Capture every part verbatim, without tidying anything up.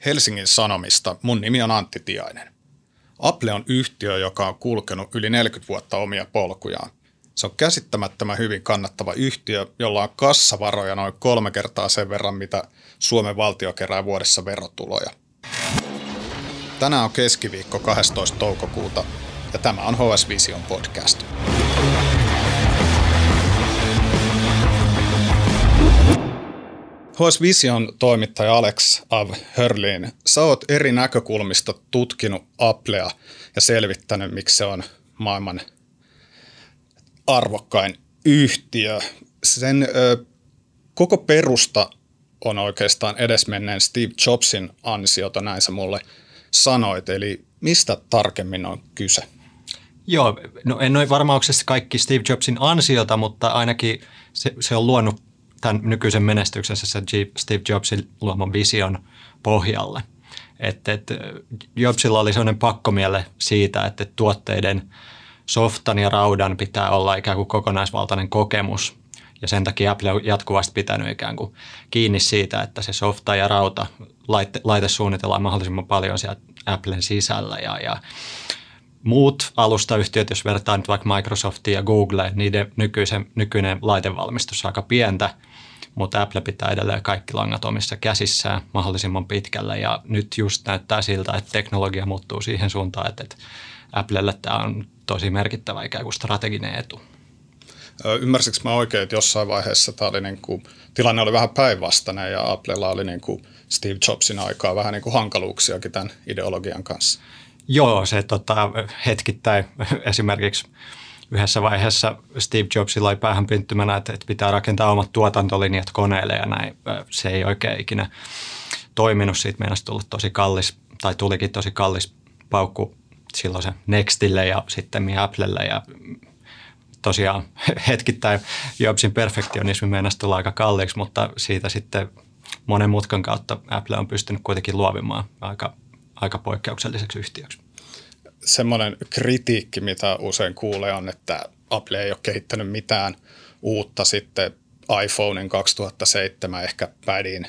Helsingin Sanomista. Mun nimi on Antti Tiainen. Apple on yhtiö, joka on kulkenut yli neljäkymmentä vuotta omia polkujaan. Se on käsittämättömän hyvin kannattava yhtiö, jolla on kassavaroja noin kolme kertaa sen verran, mitä Suomen valtio kerää vuodessa verotuloja. Tänään on keskiviikko kahdestoista toukokuuta ja tämä on H S Vision podcast. H S Vision toimittaja Alex av Hörlin, sä oot eri näkökulmista tutkinut Applea ja selvittänyt, miksi se on maailman arvokkain yhtiö. Sen ö, koko perusta on oikeastaan edesmenneen Steve Jobsin ansiota, näin sä mulle sanoit. Eli mistä tarkemmin on kyse? Joo, no en ole varmauksessa kaikki Steve Jobsin ansiota, mutta ainakin se, se on luonut tämän nykyisen menestyksessä se Steve Jobsin luoman vision pohjalle. Että et, Jobsilla oli sellainen pakkomielle siitä, että tuotteiden softan ja raudan pitää olla ikään kuin kokonaisvaltainen kokemus. Ja sen takia Apple on jatkuvasti pitänyt ikään kuin kiinni siitä, että se softa ja rauta laite, laite suunnitellaan mahdollisimman paljon siellä Applen sisällä. Ja, ja muut alustayhtiöt, jos vertaa nyt vaikka Microsoftia ja Google, niiden nykyisen, nykyinen laitevalmistus on aika pientä, mutta Apple pitää edelleen kaikki langat omissa käsissään mahdollisimman pitkälle. Ja nyt just näyttää siltä, että teknologia muuttuu siihen suuntaan, että, että Applelle tämä on tosi merkittävä ikään kuin strateginen etu. Ymmärsikö mä oikein, että jossain vaiheessa tämä oli niin kuin, tilanne oli vähän päinvastainen ja Applella oli niin kuin Steve Jobsin aikaa vähän niin kuin hankaluuksiakin tämän ideologian kanssa? Joo, se tota, hetkittäin esimerkiksi yhdessä vaiheessa Steve Jobsilla oli päähän pinttymänä, että, että pitää rakentaa omat tuotantolinjat koneille ja näin. Se ei oikein ikinä toiminut. Siitä meinasi tulla tosi kallis, tai tulikin tosi kallis paukku silloin se Nextille ja sitten Applelle ja tosiaan hetkittäin Jobsin perfektionismi meinasi tulla aika kalliiksi, mutta siitä sitten monen mutkan kautta Apple on pystynyt kuitenkin luovimaan aika, aika poikkeukselliseksi yhtiöksi. Semmoinen kritiikki, mitä usein kuulee, on, että Apple ei ole kehittänyt mitään uutta sitten iPhonein kaksituhattaseitsemän ehkä pädin,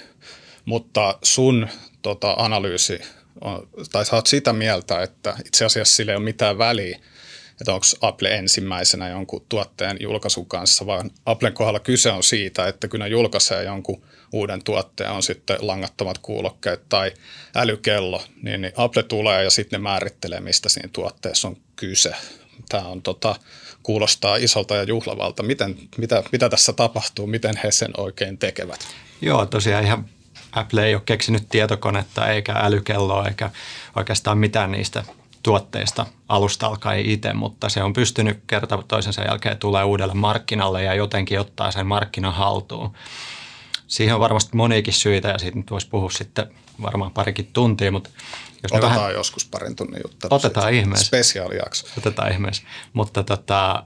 mutta sun tota, analyysi on, tai sä oot sitä mieltä, että itse asiassa sillä ei ole mitään väliä, että onko Apple ensimmäisenä jonkun tuotteen julkaisun kanssa, vaan Applen kohdalla kyse on siitä, että kun ne julkaisee jonkun uuden tuotteen, on sitten langattomat kuulokkeet tai älykello, niin, niin Apple tulee ja sitten ne määrittelee, mistä siinä tuotteessa on kyse. Tämä on, tota, kuulostaa isolta ja juhlavalta. Miten, mitä, mitä tässä tapahtuu, miten he sen oikein tekevät? Joo, tosiaan ihan Apple ei ole keksinyt tietokonetta eikä älykelloa eikä oikeastaan mitään niistä tuotteista alusta alkaen itse, mutta se on pystynyt kerta toisensa jälkeen tulee uudelle markkinalle ja jotenkin ottaa sen markkinan haltuun. Siihen on varmasti moniakin syitä ja siitä nyt voisi puhua sitten varmaan parikin tuntia. Mutta jos otetaan vähän joskus parin tunnin juttu. Otetaan ihmeessä. Spesiaalijakso. Otetaan ihmeessä. Mutta tota,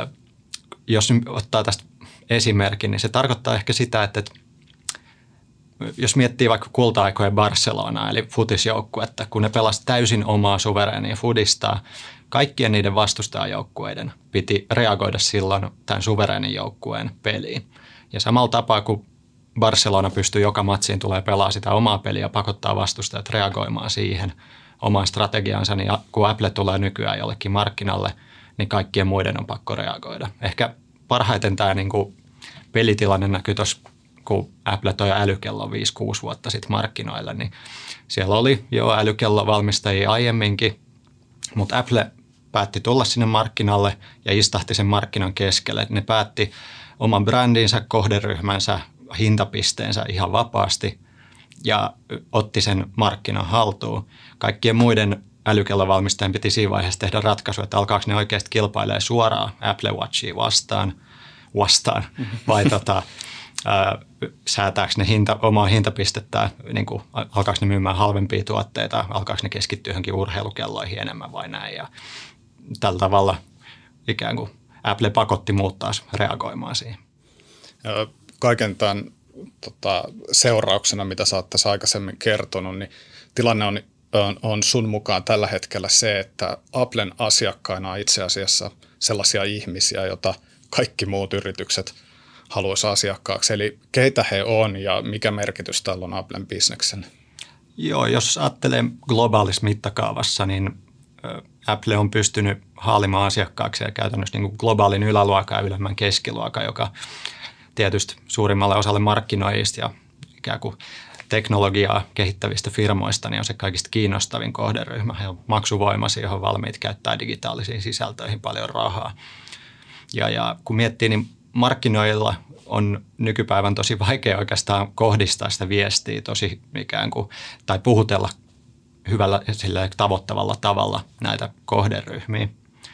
jos ottaa tästä esimerkin, niin se tarkoittaa ehkä sitä, että jos miettii vaikka kulta-aikojen Barcelonaa, eli futisjoukkuetta, kun ne pelasi täysin omaa suvereenia fudistaa, kaikkien niiden vastustajajoukkueiden piti reagoida silloin tämän suvereenin joukkueen peliin. Ja samalla tapaa, kun Barcelona pystyy joka matsiin tulee pelaa sitä omaa peliä ja pakottaa vastustajat reagoimaan siihen omaan strategiansa, niin kun Apple tulee nykyään jollekin markkinalle, niin kaikkien muiden on pakko reagoida. Ehkä parhaiten tämä niin kuin pelitilanne näkyy tuossa, kun Apple toi älykello viisi kuusi vuotta sitten markkinoille, niin siellä oli jo älykellovalmistajia aiemminkin, mutta Apple päätti tulla sinne markkinalle ja istahti sen markkinan keskelle. Ne päätti oman brändinsä, kohderyhmänsä, hintapisteensä ihan vapaasti ja otti sen markkinan haltuun. Kaikkien muiden älykellovalmistajien piti siinä vaiheessa tehdä ratkaisu, että alkaako ne oikeasti kilpailemaan suoraan Apple Watchia vastaan, vastaan vai tota, ää, säätääkö ne hinta, omaa hintapistettä, niin kuin, alkaako ne myymään halvempia tuotteita, alkaako ne keskittyä johonkin urheilukelloihin enemmän vai näin. Ja tällä tavalla ikään kuin Apple pakotti muut taas reagoimaan siihen. Ja kaiken tämän tota, seurauksena, mitä sä oot tässä aikaisemmin kertonut, niin tilanne on, on, on sun mukaan tällä hetkellä se, että Applen asiakkaina on itse asiassa sellaisia ihmisiä, joita kaikki muut yritykset haluaisi asiakkaaksi. Eli keitä he on ja mikä merkitys tällä on Applen bisneksen? Joo, jos ajattelee globaalissa mittakaavassa, niin Apple on pystynyt haalimaan asiakkaaksi ja käytännössä niin kuin globaalin yläluokan ja ylemmän keskiluokan, joka tietysti suurimmalle osalle markkinoijista ja ikään kuin teknologiaa kehittävistä firmoista niin on se kaikista kiinnostavin kohderyhmä. He on maksuvoimaisia, johon valmiit käyttää digitaalisiin sisältöihin paljon rahaa. Ja, ja kun miettii, niin markkinoilla on nykypäivän tosi vaikea oikeastaan kohdistaa sitä viestiä tosi ikään kuin, tai puhutella hyvällä sillä tavoittavalla tavalla näitä kohderyhmiä.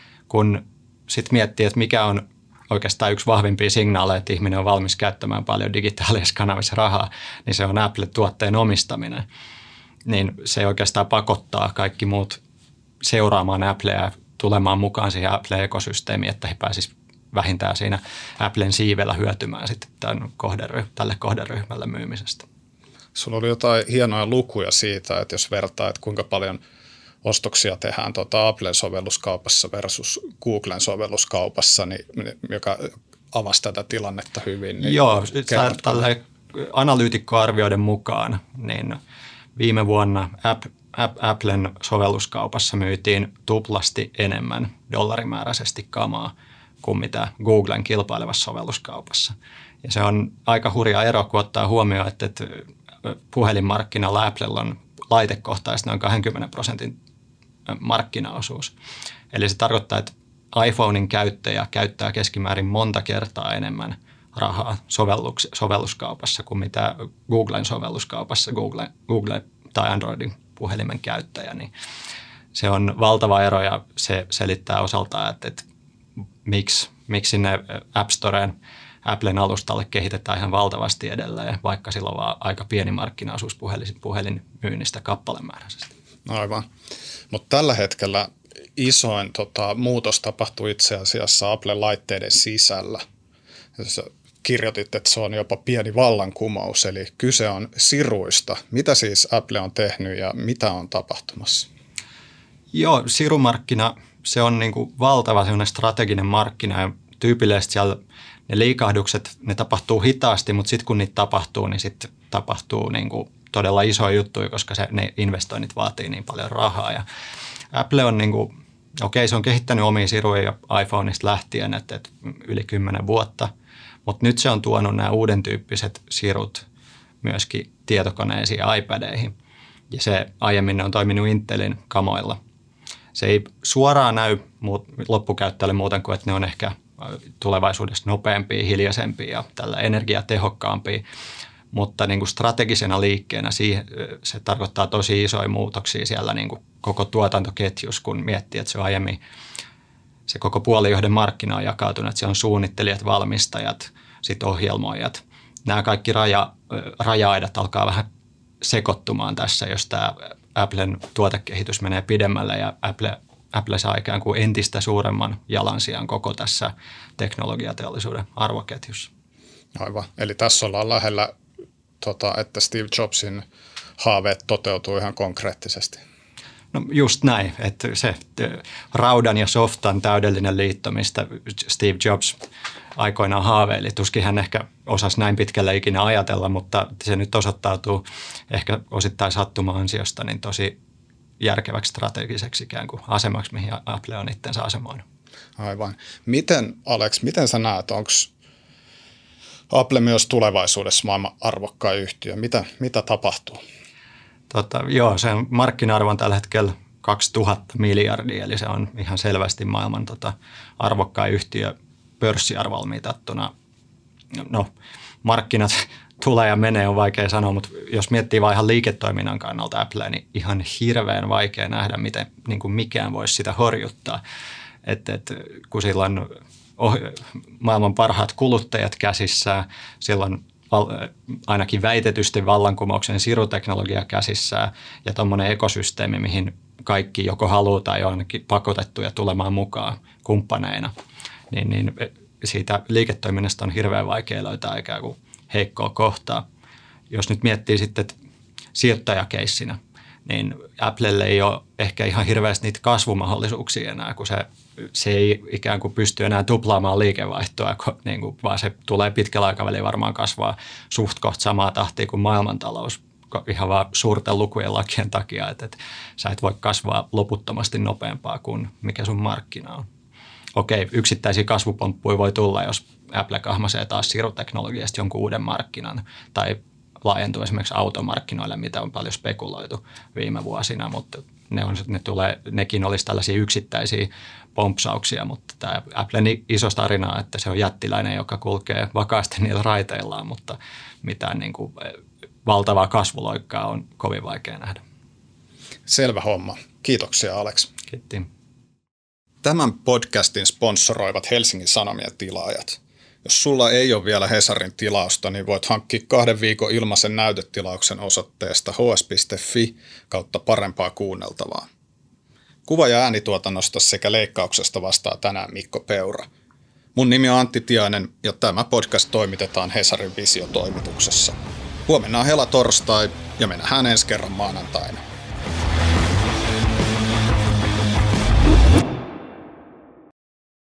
Kun sitten miettii, että mikä on oikeastaan yksi vahvimpia signaaleja, että ihminen on valmis käyttämään paljon digitaalisessa kanavissa rahaa, niin se on Apple-tuotteen omistaminen. Niin se oikeastaan pakottaa kaikki muut seuraamaan Appleä ja tulemaan mukaan siihen Apple-ekosysteemiin, että he pääsisivät vähintään siinä Applen siivellä hyötymään sitten tämän kohdery- tälle kohderyhmälle myymisestä. Sulla oli jotain hienoja lukuja siitä, että jos vertaa, että kuinka paljon ostoksia tehdään tuota Applen sovelluskaupassa versus Googlen sovelluskaupassa, niin, joka avasi tätä tilannetta hyvin. Niin Joo, tällä analyytikkoarvioiden mukaan niin viime vuonna App, App, Applen sovelluskaupassa myytiin tuplasti enemmän dollarimääräisesti kamaa kuin mitä Googlen kilpailevassa sovelluskaupassa. Ja se on aika hurja ero, kun ottaa huomioon, että, että puhelinmarkkinalla Applella on laitekohtaisesti noin kaksikymmentä prosentin markkinaosuus. Eli se tarkoittaa, että iPhonein käyttäjä käyttää keskimäärin monta kertaa enemmän rahaa sovellus, sovelluskaupassa kuin mitä Googlen sovelluskaupassa Google, Google tai Androidin puhelimen käyttäjä. Niin se on valtava ero ja se selittää osaltaan, että, että miksi, miksi sinne App Storeen Applen alustalle kehitetään ihan valtavasti edelleen, vaikka sillä on vaan aika pieni markkinaosuus puhelin, puhelinmyynnistä kappalemääräisesti. Aivan. Mutta tällä hetkellä isoin tota, muutos tapahtui itse asiassa Applen laitteiden sisällä. Sä kirjoitit, että se on jopa pieni vallankumous, eli kyse on siruista. Mitä siis Apple on tehnyt ja mitä on tapahtumassa? Joo, sirumarkkina, se on niinku valtava sellainen strateginen markkina ja tyypillisesti siellä ne liikahdukset, ne tapahtuu hitaasti, mutta sitten kun niitä tapahtuu, niin sitten tapahtuu niinku todella isoja juttuja, koska se, ne investoinnit vaatii niin paljon rahaa. Ja Apple on, niinku, okei, se on kehittänyt omia siruja iPhoneista lähtien, että, että yli kymmenen vuotta, mutta nyt se on tuonut nämä uuden tyyppiset sirut myöskin tietokoneisiin ja iPadeihin. Ja se aiemmin ne on toiminut Intelin kamoilla. Se ei suoraan näy muut, loppukäyttäjälle muuten kuin, että ne on ehkä tulevaisuudessa nopeampia, hiljaisempia ja tällä energiatehokkaampia, mutta niin kuin strategisena liikkeenä siihen, se tarkoittaa tosi isoja muutoksia siellä niin kuin koko tuotantoketjus, kun miettii, että se on aiemmin se koko puolijohden markkina on jakautunut, että siellä on suunnittelijat, valmistajat, sitten ohjelmoijat. Nämä kaikki raja, raja-aidat alkaa vähän sekoittumaan tässä, jos tämä Applen tuotekehitys menee pidemmälle ja Apple, Apple saa ikään kuin entistä suuremman jalansijan koko tässä teknologiateollisuuden arvoketjussa. Aivan. Eli tässä ollaan lähellä, tota, että Steve Jobsin haaveet toteutuu ihan konkreettisesti. No just näin, että se raudan ja softan täydellinen liitto, mistä Steve Jobs aikoinaan haaveili. Tuskin hän ehkä osasi näin pitkälle ikinä ajatella, mutta se nyt osoittautuu ehkä osittain sattuma-ansiosta niin tosi järkeväksi strategiseksi ikään kuin asemaksi, mihin Apple on itsensä asemoinut. Aivan. Miten, Alex, miten sä näet, onko Apple myös tulevaisuudessa maailman arvokkain yhtiö? Mitä, mitä tapahtuu? Tota, joo, sen markkina-arvo on tällä hetkellä kaksituhatta miljardia, eli se on ihan selvästi maailman tota, arvokkain yhtiö pörssiarvolla mitattuna. No, markkinat tulee ja menee, on vaikea sanoa, mutta jos miettii vaan ihan liiketoiminnan kannalta Applea, niin ihan hirveän vaikea nähdä, miten niin kuin mikään voisi sitä horjuttaa. Et, et, kun sillä on oh, maailman parhaat kuluttajat käsissään, silloin ainakin väitetysti vallankumouksen siruteknologia käsissään ja tuommoinen ekosysteemi, mihin kaikki joko haluaa tai on ainakin pakotettuja tulemaan mukaan kumppaneina, niin, niin siitä liiketoiminnasta on hirveän vaikea löytää ikään kuin heikkoa kohtaa. Jos nyt miettii sitten sijoittajakeissinä, niin Applelle ei ole ehkä ihan hirveästi niitä kasvumahdollisuuksia enää, kun se, se ei ikään kuin pysty enää tuplaamaan liikevaihtoa, niin kuin, vaan se tulee pitkällä aikavälillä varmaan kasvaa suht kohta samaa tahtia kuin maailmantalous ihan vaan suurten lukujen lakien takia, että, että sä et voi kasvaa loputtomasti nopeampaa kuin mikä sun markkina on. Okei, yksittäisiä kasvupomppuja voi tulla, jos Apple kahmasee taas siruteknologiasta jonkun uuden markkinan tai laajentuu esimerkiksi automarkkinoille, mitä on paljon spekuloitu viime vuosina, mutta ne, on, ne tulee, nekin olisi tällaisia yksittäisiä pompsauksia, mutta tämä Applen iso tarina on, että se on jättiläinen, joka kulkee vakaasti niillä raiteillaan, mutta mitään niin kuin valtavaa kasvuloikkaa on kovin vaikea nähdä. Selvä homma. Kiitoksia, Alex. Kiitos. Tämän podcastin sponsoroivat Helsingin Sanomien tilaajat. Jos sulla ei ole vielä Hesarin tilausta, niin voit hankkia kahden viikon ilmaisen näytetilauksen osoitteesta h s piste f i kautta parempaa kuunneltavaa. Kuva- ja äänituotannosta sekä leikkauksesta vastaa tänään Mikko Peura. Mun nimi on Antti Tiainen ja tämä podcast toimitetaan Hesarin Visio-toimituksessa. Huomenna on hela torstai ja me nähdään ensi kerran maanantaina.